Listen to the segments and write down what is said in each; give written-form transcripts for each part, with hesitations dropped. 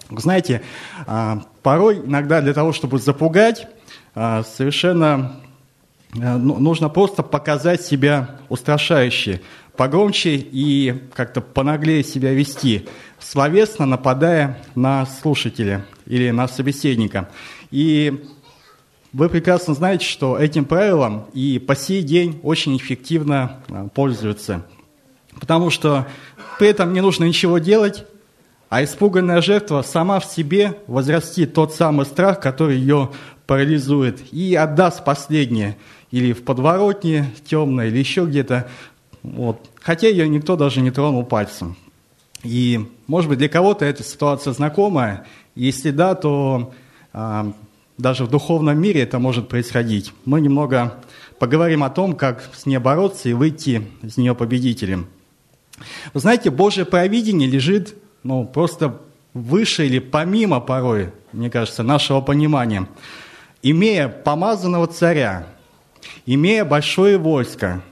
Вы знаете, порой иногда для того, чтобы запугать, совершенно нужно просто показать себя устрашающе, погромче и как-то понаглее себя вести, словесно нападая на слушателя или на собеседника. И вы прекрасно знаете, что этим правилом и по сей день очень эффективно пользуются. Потому что при этом не нужно ничего делать, а испуганная жертва сама в себе возрастит тот самый страх, который ее парализует, и отдаст последнее, или в подворотне темной, или еще где-то, хотя ее никто даже не тронул пальцем. И, может быть, для кого-то эта ситуация знакомая, если да, то даже в духовном мире это может происходить. Мы немного поговорим о том, как с ней бороться и выйти из нее победителем. Вы знаете, Божье провидение лежит просто выше или помимо порой, мне кажется, нашего понимания. Имея помазанного царя, имея большое войско,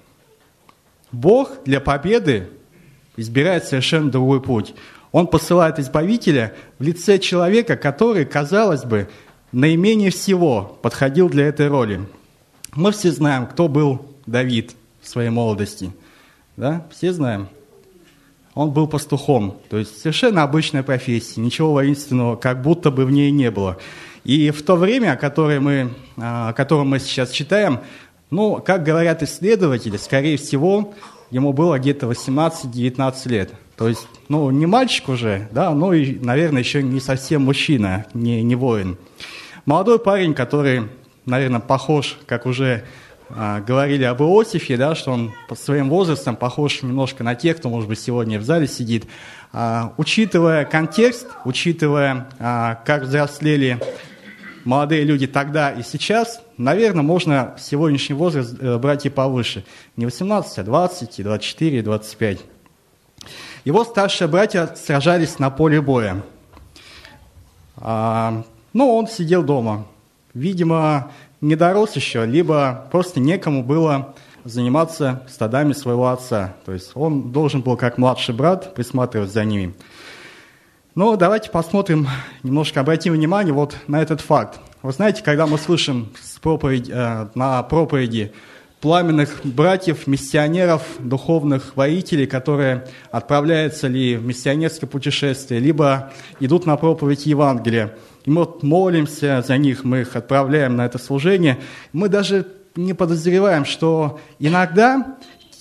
Бог для победы избирает совершенно другой путь. Он посылает избавителя в лице человека, который, казалось бы, наименее всего подходил для этой роли. Мы все знаем, кто был Давид в своей молодости. Да? Все знаем. Он был пастухом, то есть совершенно обычная профессия, ничего воинственного как будто бы в ней не было. И в то время, о котором мы сейчас читаем, как говорят исследователи, скорее всего, ему было где-то 18-19 лет. То есть, не мальчик уже, да, но и, наверное, еще не совсем мужчина, не воин. Молодой парень, который, наверное, похож, как уже говорили об Иосифе, да, что он по своим возрастам похож немножко на тех, кто, может быть, сегодня в зале сидит. Учитывая контекст, учитывая, как взрослели молодые люди тогда и сейчас, наверное, можно сегодняшний возраст брать и повыше. Не 18, а 20, и 24, и 25. Его старшие братья сражались на поле боя. Но он сидел дома. Видимо, не дорос еще, либо просто некому было заниматься стадами своего отца. То есть он должен был, как младший брат, присматривать за ними. Но давайте посмотрим, немножко обратим внимание на этот факт. Вы знаете, когда мы слышим на проповеди пламенных братьев, миссионеров, духовных воителей, которые отправляются ли в миссионерское путешествие, либо идут на проповедь Евангелия, и мы молимся за них, мы их отправляем на это служение, мы даже не подозреваем, что иногда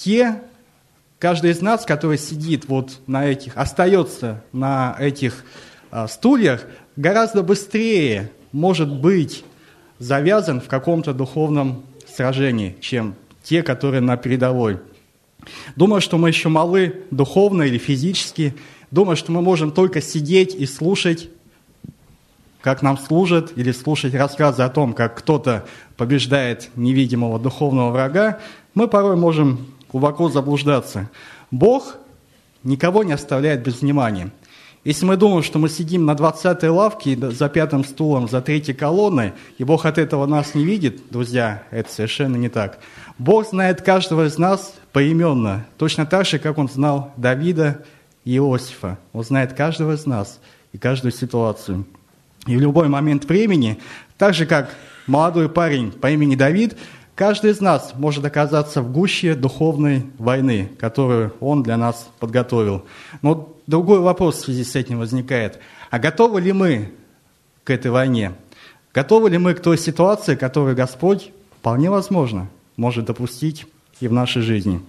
каждый из нас, который сидит остается на этих стульях, гораздо быстрее может быть завязан в каком-то духовном сражении, чем те, которые на передовой. Думаю, что мы еще малы духовно или физически. Думаю, что мы можем только сидеть и слушать, как нам служат, или слушать рассказы о том, как кто-то побеждает невидимого духовного врага. Мы порой можем глубоко заблуждаться. Бог никого не оставляет без внимания. Если мы думаем, что мы сидим на 20-й лавке, за 5-м стулом, за 3-й колонной, и Бог от этого нас не видит, друзья, это совершенно не так. Бог знает каждого из нас поименно, точно так же, как Он знал Давида и Иосифа. Он знает каждого из нас и каждую ситуацию. И в любой момент времени, так же, как молодой парень по имени Давид, каждый из нас может оказаться в гуще духовной войны, которую Он для нас подготовил. Но другой вопрос в связи с этим возникает. А готовы ли мы к этой войне? Готовы ли мы к той ситуации, которую Господь, вполне возможно, может допустить и в нашей жизни?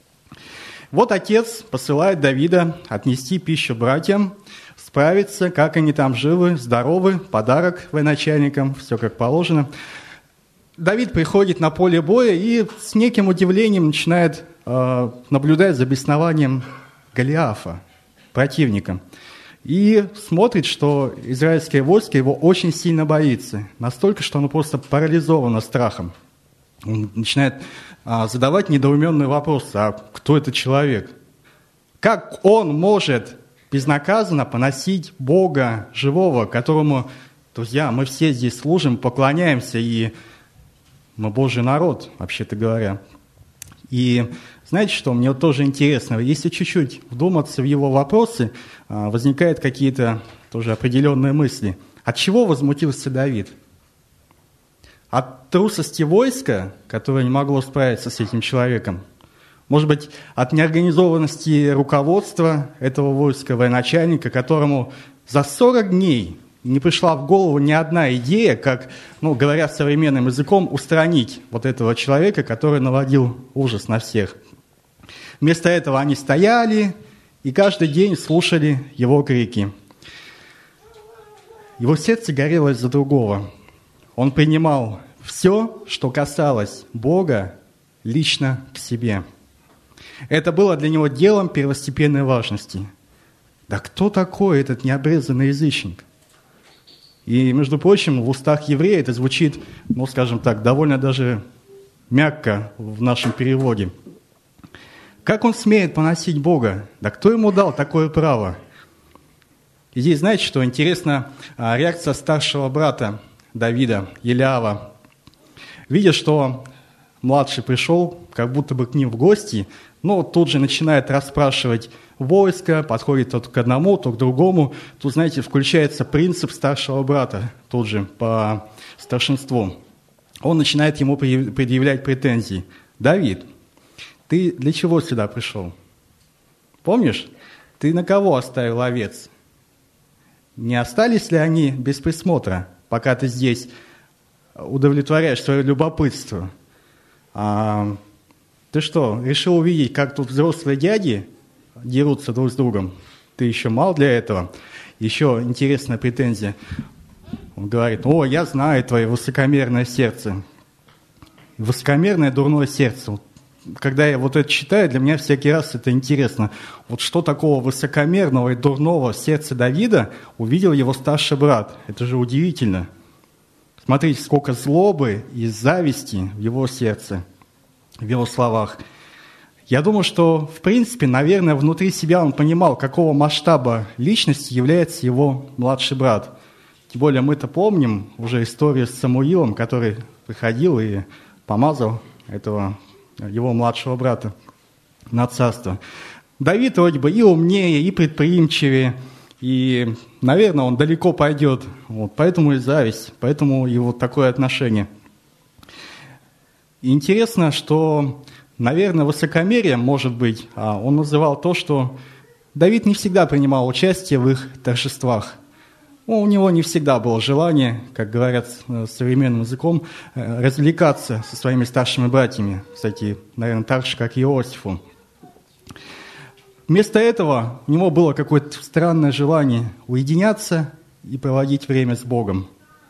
Вот отец посылает Давида отнести пищу братьям, справиться, как они там живы, здоровы, подарок военачальникам, все как положено. Давид приходит на поле боя и с неким удивлением начинает наблюдать за беснованием Голиафа, противника. И смотрит, что израильское войско его очень сильно боится. Настолько, что оно просто парализовано страхом. Он начинает задавать недоуменный вопрос: а кто этот человек? Как он может безнаказанно поносить Бога живого, которому, друзья, мы все здесь служим, поклоняемся, и мы Божий народ, вообще-то говоря. И знаете что, мне тоже интересно, если чуть-чуть вдуматься в его вопросы, возникают какие-то тоже определенные мысли. От чего возмутился Давид? От трусости войска, которое не могло справиться с этим человеком? Может быть, от неорганизованности руководства этого войска, военачальника, которому за 40 дней не пришла в голову ни одна идея, как, говоря современным языком, устранить вот этого человека, который наводил ужас на всех. Вместо этого они стояли и каждый день слушали его крики. Его сердце горело из-за другого. Он принимал все, что касалось Бога, лично к себе. Это было для него делом первостепенной важности. Да кто такой этот необрезанный язычник? И, между прочим, в устах еврея это звучит, скажем так, довольно даже мягко в нашем переводе. Как он смеет поносить Бога? Да кто ему дал такое право? И здесь, знаете, что интересно, реакция старшего брата Давида, Елиава. Видя, что младший пришел, как будто бы к ним в гости, тут же начинает расспрашивать войско, подходит то к одному, то к другому. Тут, знаете, включается принцип старшего брата, тут же по старшинству. Он начинает ему предъявлять претензии. Давид, ты для чего сюда пришел? Помнишь, ты на кого оставил овец? Не остались ли они без присмотра, пока ты здесь удовлетворяешь свое любопытство? Ты что, решил увидеть, как тут взрослые дяди дерутся друг с другом? Ты еще мал для этого? Еще интересная претензия. Он говорит, я знаю твое высокомерное сердце. Высокомерное дурное сердце. Когда я это читаю, для меня всякий раз это интересно. Что такого высокомерного и дурного в сердце Давида увидел его старший брат? Это же удивительно. Смотрите, сколько злобы и зависти в его сердце, в его словах. Я думаю, что, в принципе, наверное, внутри себя он понимал, какого масштаба личности является его младший брат. Тем более мы-то помним уже историю с Самуилом, который приходил и помазал его младшего брата на царство. Давид вроде бы и умнее, и предприимчивее, и, наверное, он далеко пойдет. Поэтому и зависть, поэтому и такое отношение. И интересно, что, наверное, высокомерие, может быть, он называл то, что Давид не всегда принимал участие в их торжествах. У него не всегда было желание, как говорят современным языком, развлекаться со своими старшими братьями. Кстати, наверное, так же, как и Иосифу. Вместо этого у него было какое-то странное желание уединяться и проводить время с Богом.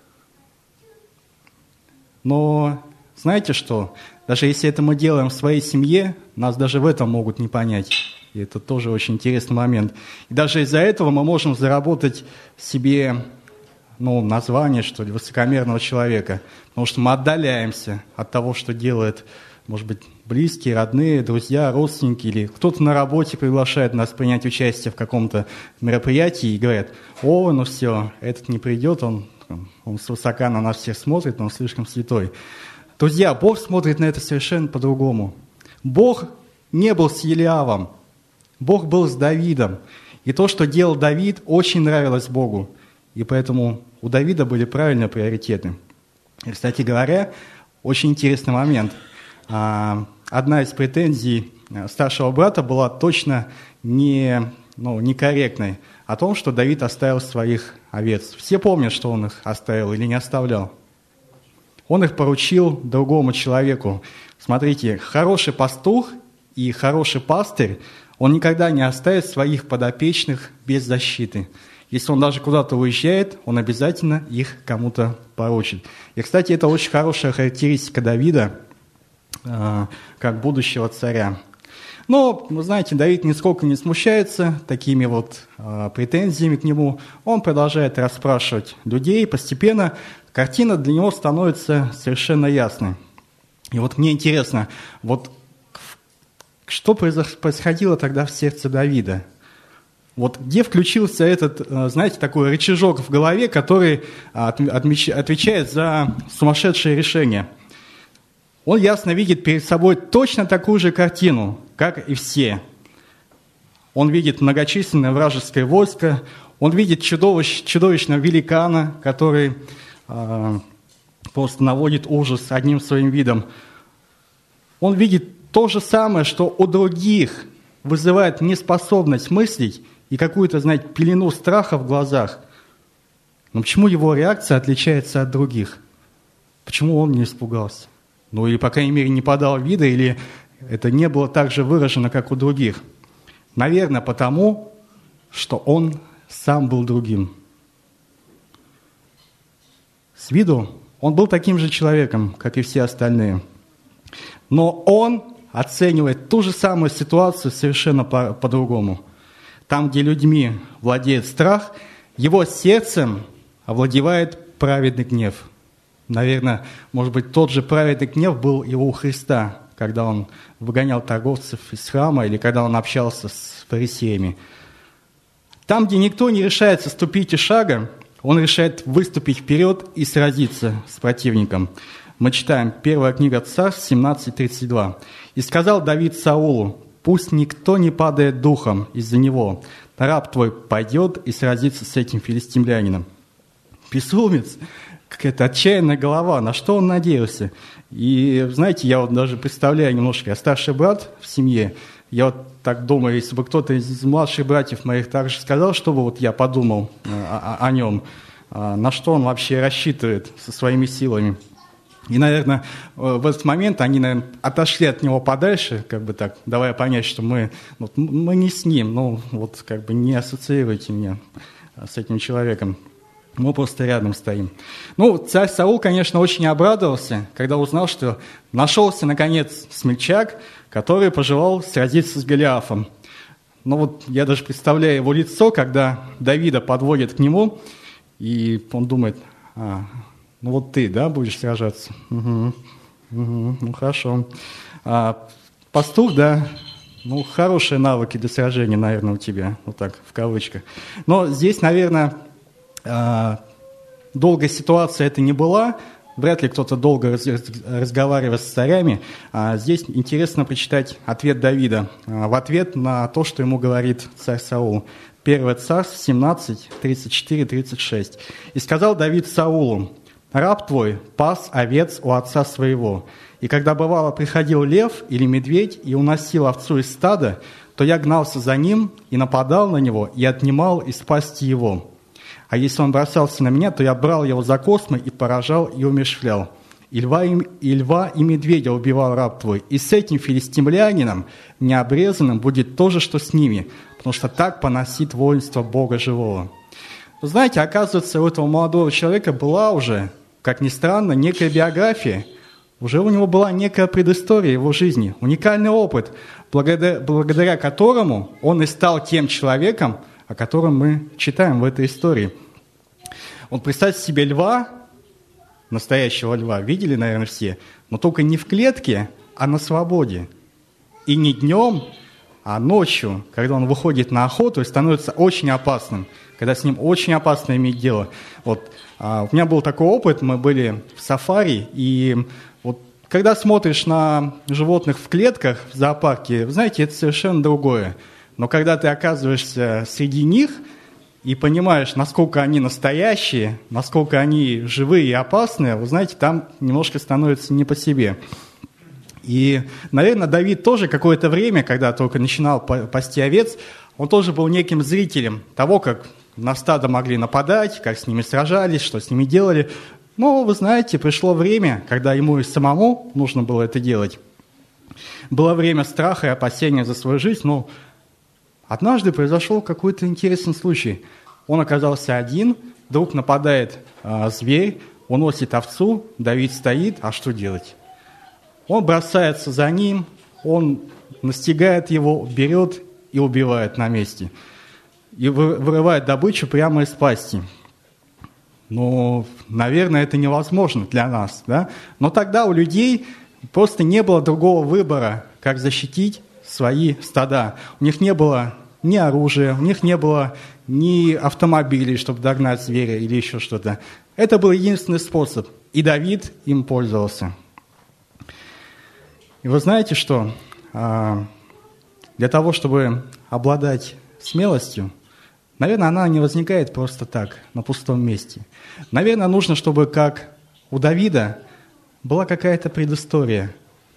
Но знаете что? Даже если это мы делаем в своей семье, нас даже в этом могут не понять. И это тоже очень интересный момент. И даже из-за этого мы можем заработать себе название, что ли, высокомерного человека. Потому что мы отдаляемся от того, что делают, может быть, близкие, родные, друзья, родственники. Или кто-то на работе приглашает нас принять участие в каком-то мероприятии и говорят, все, этот не придет, он свысока на нас всех смотрит, он слишком святой. Друзья, Бог смотрит на это совершенно по-другому. Бог не был с Елиавом. Бог был с Давидом. И то, что делал Давид, очень нравилось Богу. И поэтому у Давида были правильные приоритеты. И, кстати говоря, очень интересный момент. Одна из претензий старшего брата была точно некорректной. О том, что Давид оставил своих овец. Все помнят, что он их оставил или не оставлял. Он их поручил другому человеку. Смотрите, хороший пастух и хороший пастырь, он никогда не оставит своих подопечных без защиты. Если он даже куда-то уезжает, он обязательно их кому-то поручит. И, кстати, это очень хорошая характеристика Давида, как будущего царя. Но, вы знаете, Давид нисколько не смущается такими претензиями к нему. Он продолжает расспрашивать людей. Постепенно картина для него становится совершенно ясной. И мне интересно, что происходило тогда в сердце Давида? Где включился этот, знаете, такой рычажок в голове, который отвечает за сумасшедшее решение? Он ясно видит перед собой точно такую же картину, как и все. Он видит многочисленное вражеское войско, Он видит чудовищного великана, который просто наводит ужас одним своим видом. Он видит то же самое, что у других вызывает неспособность мыслить и какую-то, знаете, пелену страха в глазах. Но почему его реакция отличается от других? Почему он не испугался? Ну, или, по крайней мере, не подал вида, или это не было так же выражено, как у других? Наверное, потому, что он сам был другим. С виду он был таким же человеком, как и все остальные. Но он оценивает ту же самую ситуацию совершенно по-другому. Там, где людьми владеет страх, его сердцем овладевает праведный гнев. Наверное, может быть, тот же праведный гнев был и у Христа, когда он выгонял торговцев из храма или когда он общался с фарисеями. Там, где никто не решается ступить и шага, он решает выступить вперед и сразиться с противником. Мы читаем 1 книга Царств 17:32. «И сказал Давид Саулу: пусть никто не падает духом из-за него. Раб твой пойдет и сразится с этим филистимлянином». Безумец, какая-то отчаянная голова, на что он надеялся? И, знаете, я вот даже представляю немножко, я старший брат в семье, я вот так думаю, если бы кто-то из младших братьев моих также сказал, чтобы вот я подумал о нем, на что он вообще рассчитывает со своими силами. И, наверное, в этот момент они, наверное, отошли от него подальше, как бы так, давая понять, что мы не с ним, ну, вот как бы не ассоциируйте меня с этим человеком. Мы просто рядом стоим. Ну, царь Саул, конечно, очень обрадовался, когда узнал, что нашелся, наконец, смельчак, который пожелал сразиться с Голиафом. Но вот я даже представляю его лицо, когда Давида подводят к нему, и он думает: ну вот ты, да, будешь сражаться? Ну хорошо. Пастух, да, ну хорошие навыки для сражения, наверное, у тебя, вот так, в кавычках. Но здесь, наверное, долгая ситуация это не была, вряд ли кто-то долго разговаривает с царями. Здесь интересно прочитать ответ Давида в ответ на то, что ему говорит царь Саул. 1 Царств 17, 34-36. «И сказал Давид Саулу: раб твой пас овец у отца своего, и когда бывало приходил лев или медведь и уносил овцу из стада, то я гнался за ним и нападал на него и отнимал из пасти его. А если он бросался на меня, то я брал его за космы и поражал и умерщвлял. И льва и медведя убивал раб твой, и с этим филистимлянином необрезанным будет то же, что с ними, потому что так поносит воинство Бога живого». Вы знаете, оказывается, у этого молодого человека была уже, как ни странно, некая биография. Уже у него была некая предыстория его жизни, уникальный опыт, благодаря которому он и стал тем человеком, о котором мы читаем в этой истории. Вот представьте себе льва, настоящего льва, видели, наверное, все, но только не в клетке, а на свободе. И не днем, а ночью, когда он выходит на охоту и становится очень опасным, когда с ним очень опасно иметь дело. Вот, у меня был такой опыт, мы были в сафари, и вот когда смотришь на животных в клетках в зоопарке, вы знаете, это совершенно другое. Но когда ты оказываешься среди них и понимаешь, насколько они настоящие, насколько они живые и опасные, вы знаете, там немножко становится не по себе. И, наверное, Давид тоже какое-то время, когда только начинал пасти овец, он тоже был неким зрителем того, как на стадо могли нападать, как с ними сражались, что с ними делали. Но, вы знаете, пришло время, когда ему и самому нужно было это делать. Было время страха и опасения за свою жизнь, но однажды произошел какой-то интересный случай. Он оказался один, вдруг нападает зверь, уносит овцу, Давид стоит, а что делать? Он бросается за ним, он настигает его, берет и убивает на месте. И вырывает добычу прямо из пасти. Ну, наверное, это невозможно для нас, да? Но тогда у людей просто не было другого выбора, как защитить свои стада. У них не было ни оружия, у них не было ни автомобилей, чтобы догнать зверя или еще что-то. Это был единственный способ, и Давид им пользовался. И вы знаете, что для того, чтобы обладать смелостью, Наверное, она не возникает просто так, на пустом месте. Наверное, нужно, чтобы, как у Давида, была какая-то предыстория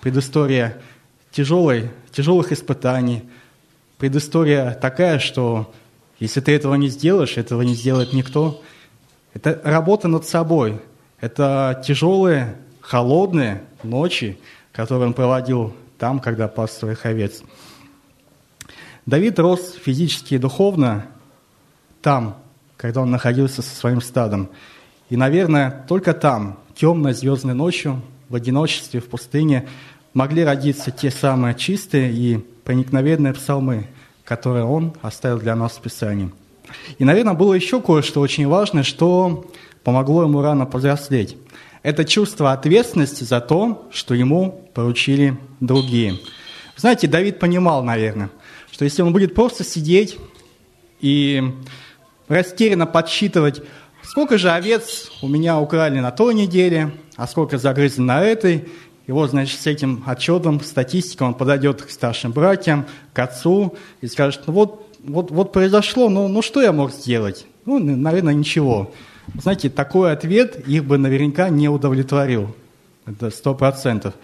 тяжелых испытаний, предыстория такая, что если ты этого не сделаешь, этого не сделает никто. Это работа над собой, это тяжелые, холодные ночи, которые он проводил там, когда пас своих овец. Давид рос физически и духовно там, когда он находился со своим стадом. И, наверное, только там, темной звездной ночью, в одиночестве, в пустыне, могли родиться те самые чистые и проникновенные псалмы, которые он оставил для нас в Писании. И, наверное, было еще кое-что очень важное, что помогло ему рано повзрослеть. Это чувство ответственности за то, что ему поручили другие. Знаете, Давид понимал, наверное, что если он будет просто сидеть и растерянно подсчитывать, сколько же овец у меня украли на той неделе, а сколько загрызли на этой, и вот, значит, с этим отчетом, статистикой он подойдет к старшим братьям, к отцу и скажет, вот произошло, ну что я мог сделать? Ну, наверное, ничего. Знаете, такой ответ их бы наверняка не удовлетворил. Это 100%.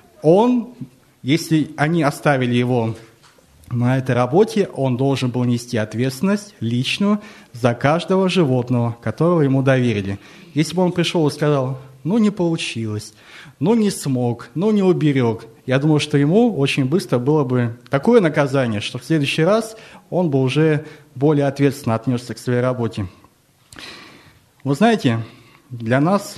Если они оставили его на этой работе, он должен был нести ответственность личную за каждого животного, которого ему доверили. Если бы он пришел и сказал, не получилось, не смог, не уберег, я думаю, что ему очень быстро было бы такое наказание, что в следующий раз он бы уже более ответственно отнесся к своей работе. Вы знаете, для нас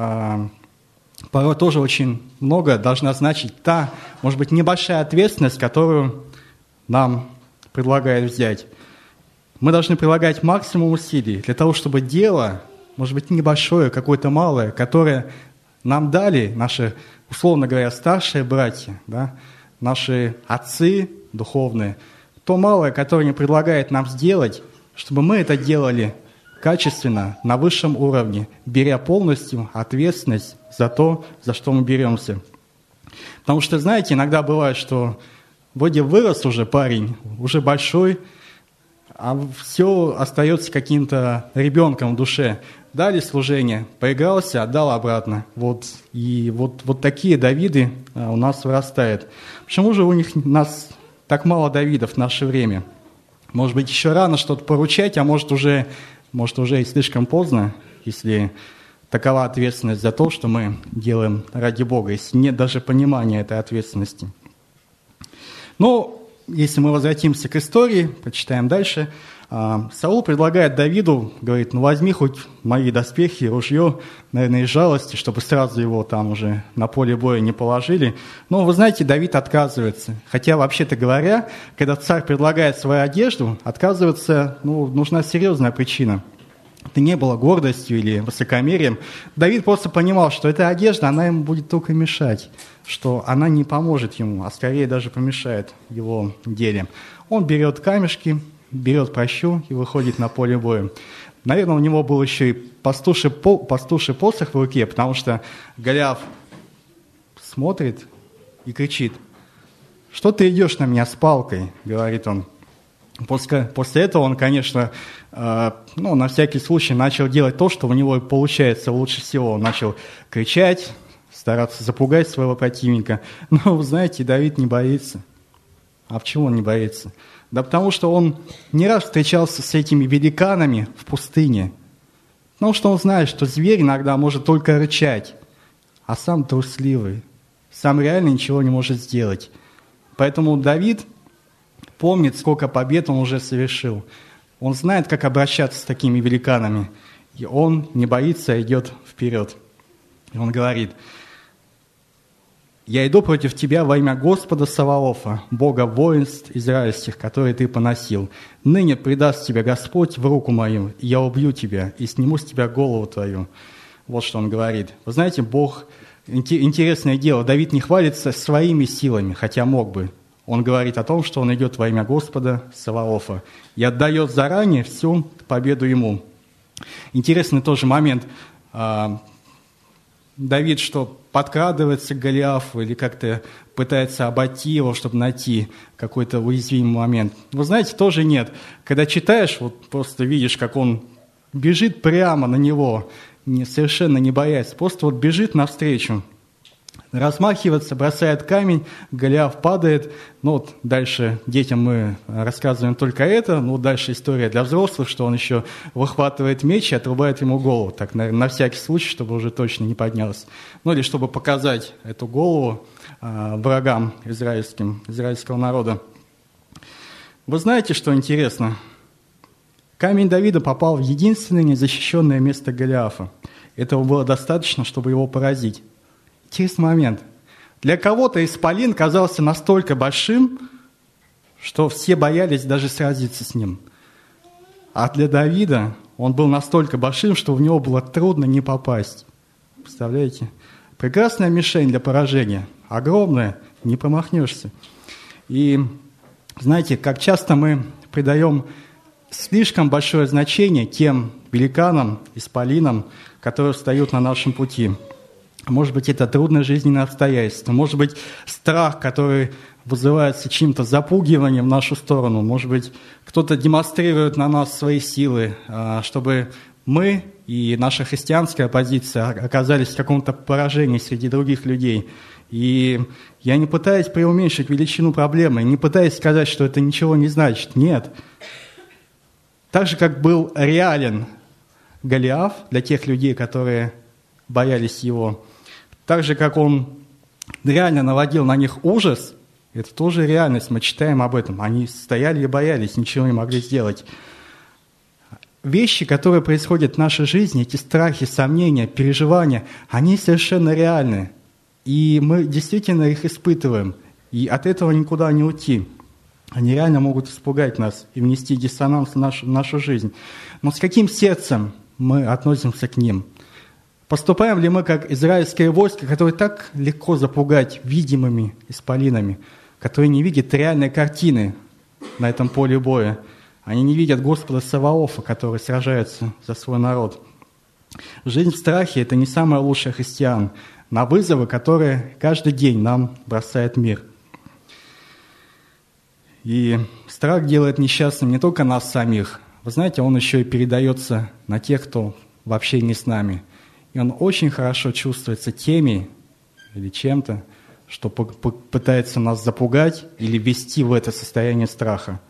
порой тоже очень много должна значить та, может быть, небольшая ответственность, которую нам предлагают взять. Мы должны прилагать максимум усилий для того, чтобы дело, может быть, небольшое, какое-то малое, которое нам дали наши, условно говоря, старшие братья, да, наши отцы духовные, то малое, которое они предлагают нам сделать, чтобы мы это делали качественно, на высшем уровне, беря полностью ответственность за то, за что мы беремся. Потому что, знаете, иногда бывает, что вроде вырос уже парень, уже большой, а все остается каким-то ребенком в душе. Дали служение, поигрался, отдал обратно. И такие Давиды у нас вырастают. Почему же у нас так мало Давидов в наше время? Может быть, еще рано что-то поручать, а может уже и слишком поздно, если такова ответственность за то, что мы делаем ради Бога, если нет даже понимания этой ответственности. Но если мы возвратимся к истории, прочитаем дальше, Саул предлагает Давиду, говорит, возьми хоть мои доспехи, ружье, наверное, из жалости, чтобы сразу его там уже на поле боя не положили. Но, вы знаете, Давид отказывается. Хотя, вообще-то говоря, когда царь предлагает свою одежду, отказываться, нужна серьезная причина. Это не было гордостью или высокомерием. Давид просто понимал, что эта одежда, она ему будет только мешать, что она не поможет ему, а скорее даже помешает его деле. Он берет камешки, берет пращу и выходит на поле боя. Наверное, у него был еще и пастуший посох в руке, потому что Голиаф смотрит и кричит: «Что ты идешь на меня с палкой?» — говорит он. После этого он, конечно, на всякий случай начал делать то, что у него получается лучше всего. Он начал кричать, стараться запугать своего противника. Но, вы знаете, Давид не боится. А почему он не боится? Да потому что он не раз встречался с этими великанами в пустыне. Потому что он знает, что зверь иногда может только рычать, а сам трусливый, сам реально ничего не может сделать. Поэтому Давид помнит, сколько побед он уже совершил. Он знает, как обращаться с такими великанами. И он не боится, а идет вперед. И он говорит: «Я иду против тебя во имя Господа Саваофа, Бога воинств израильских, которые ты поносил. Ныне предаст тебя Господь в руку мою, и я убью тебя, и сниму с тебя голову твою». Вот что он говорит. Вы знаете, Бог, интересное дело, Давид не хвалится своими силами, хотя мог бы. Он говорит о том, что он идет во имя Господа Саваофа и отдает заранее всю победу ему. Интересный тоже момент. Давид что, подкрадывается к Голиафу или как-то пытается обойти его, чтобы найти какой-то уязвимый момент? Вы знаете, тоже нет. Когда читаешь, вот просто видишь, как он бежит прямо на него, совершенно не боясь, просто вот бежит навстречу. Размахивается, бросает камень, Голиаф падает. Ну вот дальше детям мы рассказываем только это, но дальше история для взрослых, что он еще выхватывает меч и отрубает ему голову, так на всякий случай, чтобы уже точно не поднялся. Ну или чтобы показать эту голову врагам израильского народа. Вы знаете, что интересно? Камень Давида попал в единственное незащищенное место Голиафа. Этого было достаточно, чтобы его поразить. Интересный момент. Для кого-то исполин казался настолько большим, что все боялись даже сразиться с ним. А для Давида он был настолько большим, что в него было трудно не попасть. Представляете? Прекрасная мишень для поражения. Огромная, не промахнешься. И знаете, как часто мы придаем слишком большое значение тем великанам, исполинам, которые встают на нашем пути. Может быть, это трудное жизненное обстоятельство. Может быть, страх, который вызывается чьим-то запугиванием в нашу сторону. Может быть, кто-то демонстрирует на нас свои силы, чтобы мы и наша христианская позиция оказались в каком-то поражении среди других людей. И я не пытаюсь преуменьшить величину проблемы, не пытаюсь сказать, что это ничего не значит. Нет. Так же, как был реален Голиаф для тех людей, которые боялись его, так же, как он реально наводил на них ужас, это тоже реальность, мы читаем об этом. Они стояли и боялись, ничего не могли сделать. Вещи, которые происходят в нашей жизни, эти страхи, сомнения, переживания, они совершенно реальны. И мы действительно их испытываем. И от этого никуда не уйти. Они реально могут испугать нас и внести диссонанс в нашу жизнь. Но с каким сердцем мы относимся к ним? Поступаем ли мы как израильское войско, которое так легко запугать видимыми исполинами, которые не видят реальной картины на этом поле боя? Они не видят Господа Саваофа, который сражается за свой народ. Жизнь в страхе – это не самое лучшее христиан, на вызовы, которые каждый день нам бросает мир. И страх делает несчастным не только нас самих. Вы знаете, он еще и передается на тех, кто вообще не с нами. И он очень хорошо чувствуется теми или чем-то, что пытается нас запугать или ввести в это состояние страха.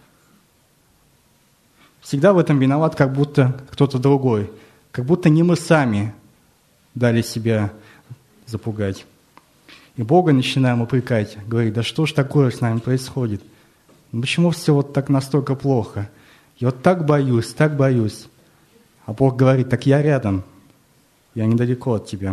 Всегда в этом виноват как будто кто-то другой. Как будто не мы сами дали себя запугать. И Бога начинаем упрекать, говорить, да что ж такое с нами происходит? Ну почему все вот так настолько плохо? Я вот так боюсь, так боюсь. А Бог говорит, так я рядом. Я недалеко от тебя.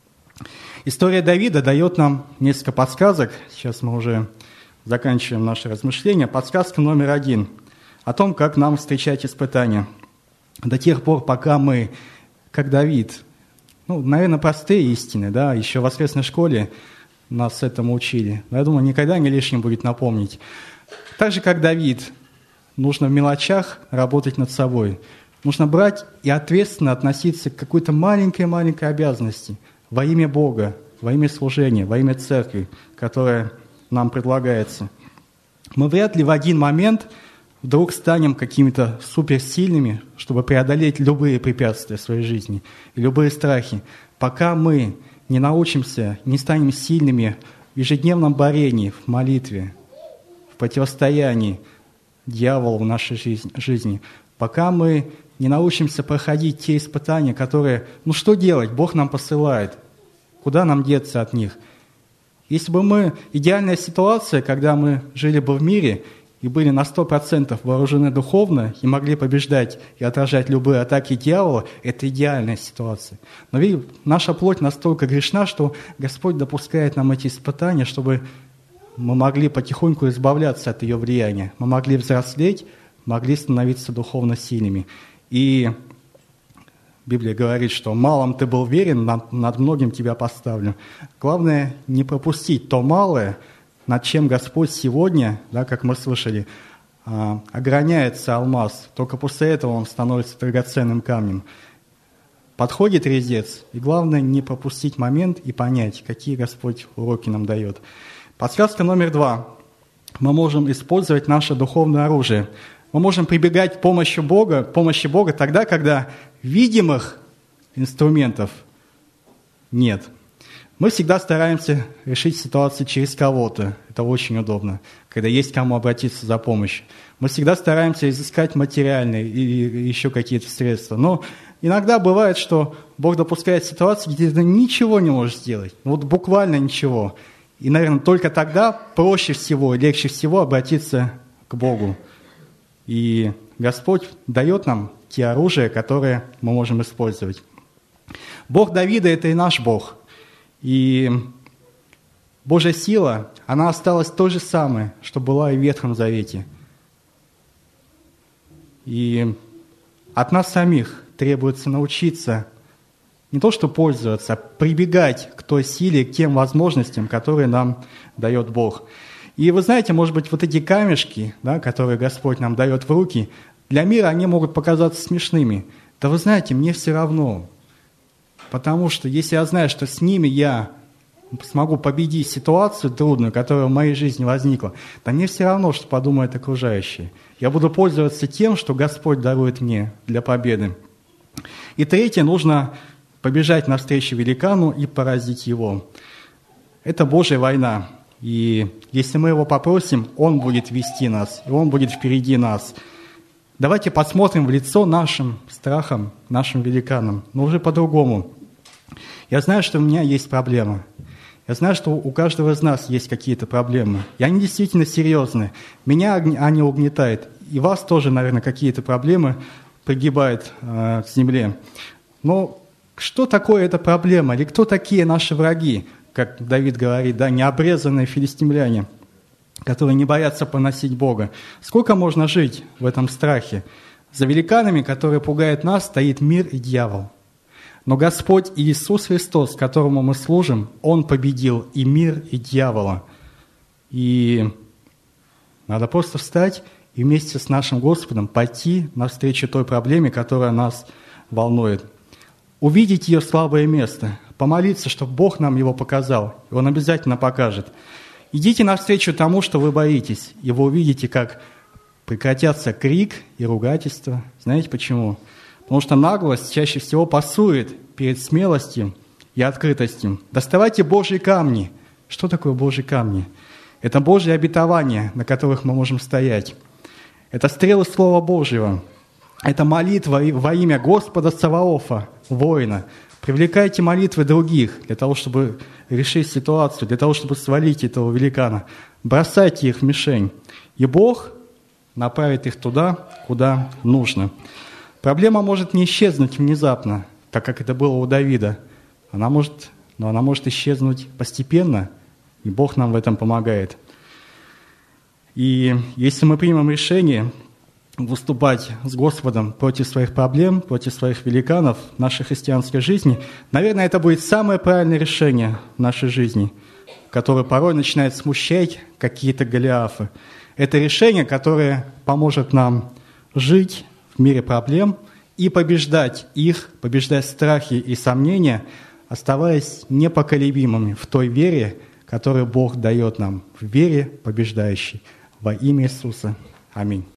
История Давида дает нам несколько подсказок. Сейчас мы уже заканчиваем наши размышления. Подсказка номер 1 о том, как нам встречать испытания. До тех пор, пока мы, как Давид, наверное, простые истины, да, еще в воскресной школе нас этому учили. Но я думаю, никогда не лишним будет напомнить. Так же, как Давид, нужно в мелочах работать над собой. Нужно брать и ответственно относиться к какой-то маленькой-маленькой обязанности во имя Бога, во имя служения, во имя церкви, которая нам предлагается. Мы вряд ли в один момент вдруг станем какими-то суперсильными, чтобы преодолеть любые препятствия в своей жизни и любые страхи, пока мы не научимся, не станем сильными в ежедневном борении, в молитве, в противостоянии дьяволу в нашей жизни, пока мы не научимся проходить те испытания, которые, что делать, Бог нам посылает, куда нам деться от них. Если бы идеальная ситуация, когда мы жили бы в мире и были на 100% вооружены духовно и могли побеждать и отражать любые атаки дьявола, это идеальная ситуация. Но видите, наша плоть настолько грешна, что Господь допускает нам эти испытания, чтобы мы могли потихоньку избавляться от ее влияния, мы могли взрослеть, могли становиться духовно сильными. И Библия говорит, что малым ты был верен, над многим тебя поставлю. Главное не пропустить то малое, над чем Господь сегодня, да, как мы слышали, ограняется алмаз. Только после этого он становится драгоценным камнем. подходит резец, и главное не пропустить момент и понять, какие Господь уроки нам дает. Подсказка номер 2. Мы можем использовать наше духовное оружие. Мы можем прибегать к помощи Бога тогда, когда видимых инструментов нет. Мы всегда стараемся решить ситуацию через кого-то. Это очень удобно, когда есть кому обратиться за помощью. Мы всегда стараемся изыскать материальные или еще какие-то средства. Но иногда бывает, что Бог допускает ситуации, где ты ничего не можешь сделать. Вот буквально ничего. И, наверное, только тогда проще всего, легче всего обратиться к Богу. И Господь дает нам те оружия, которые мы можем использовать. Бог Давида – это и наш Бог. И Божья сила, она осталась той же самой, что была и в Ветхом Завете. И от нас самих требуется научиться не то что пользоваться, а прибегать к той силе, к тем возможностям, которые нам дает Бог. И вы знаете, может быть, вот эти камешки, да, которые Господь нам дает в руки, для мира они могут показаться смешными. Да вы знаете, мне все равно. Потому что если я знаю, что с ними я смогу победить ситуацию трудную, которая в моей жизни возникла, то мне все равно, что подумают окружающие. Я буду пользоваться тем, что Господь дарует мне для победы. И третье, нужно побежать навстречу великану и поразить его. Это Божья война. И если мы его попросим, он будет вести нас, и он будет впереди нас. Давайте посмотрим в лицо нашим страхам, нашим великанам, но уже по-другому. Я знаю, что у меня есть проблема. Я знаю, что у каждого из нас есть какие-то проблемы. И они действительно серьезные. Меня они угнетают. И вас тоже, наверное, какие-то проблемы пригибают к земле. Но что такое эта проблема? Или кто такие наши враги? Как Давид говорит, да, необрезанные филистимляне, которые не боятся поносить Бога. Сколько можно жить в этом страхе? За великанами, которые пугают нас, стоит мир и дьявол. Но Господь Иисус Христос, которому мы служим, Он победил и мир, и дьявола. И надо просто встать и вместе с нашим Господом пойти навстречу той проблеме, которая нас волнует. Увидеть ее слабое место, помолиться, чтобы Бог нам его показал. И Он обязательно покажет. Идите навстречу тому, что вы боитесь, и вы увидите, как прекратятся крик и ругательство. Знаете почему? Потому что наглость чаще всего пасует перед смелостью и открытостью. Доставайте Божьи камни. Что такое Божьи камни? Это Божьи обетования, на которых мы можем стоять. Это стрелы Слова Божьего. Это молитва во имя Господа Саваофа, воина. Привлекайте молитвы других для того, чтобы решить ситуацию, для того, чтобы свалить этого великана. Бросайте их в мишень. И Бог направит их туда, куда нужно. Проблема может не исчезнуть внезапно, так как это было у Давида. Она может исчезнуть постепенно, и Бог нам в этом помогает. И если мы примем решение выступать с Господом против своих проблем, против своих великанов в нашей христианской жизни, наверное, это будет самое правильное решение в нашей жизни, которое порой начинает смущать какие-то Голиафы. Это решение, которое поможет нам жить в мире проблем и побеждать их, побеждать страхи и сомнения, оставаясь непоколебимыми в той вере, которую Бог дает нам, в вере побеждающей. Во имя Иисуса. Аминь.